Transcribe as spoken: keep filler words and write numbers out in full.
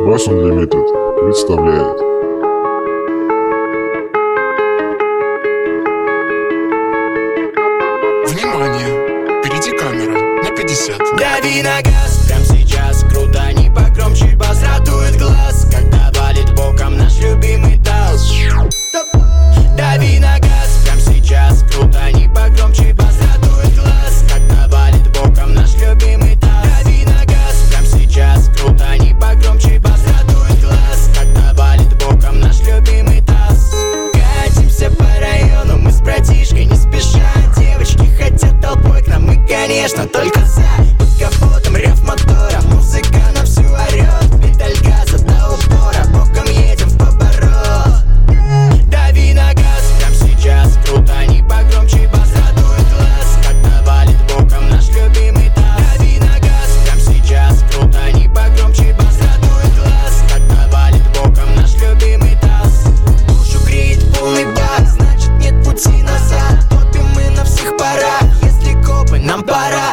Bass Unlimited представляет. Внимание! Впереди камера на пятьдесят. Дави на газ, прям сейчас круто, не погромче, бас радует глаз, когда валит боком наш любимый таз. Дави на газ, прям сейчас круто, не погромче, бас радует глаз, когда валит боком наш любимый таз. Дави на газ, прям сейчас круто, не погромче, бас радует глаз, когда валит боком наш любимый таз. Катимся по району, мы с братишкой не спеша, девочки хотят толпой к нам, мы, конечно, только за. Под капотом рев мотора, музыка на всю орёт, педаль газа до упора, боком едем в поворот. Дави на газ, прям сейчас круто, не погромче, бас радует глаз, когда валит боком наш любимый таз. Дави на газ, прям сейчас круто, не погромче, бас радует глаз, когда валит боком наш любимый таз. Душу греет полный бак, значит нет пути назад, топим мы на всех парах, если копы, нам пора.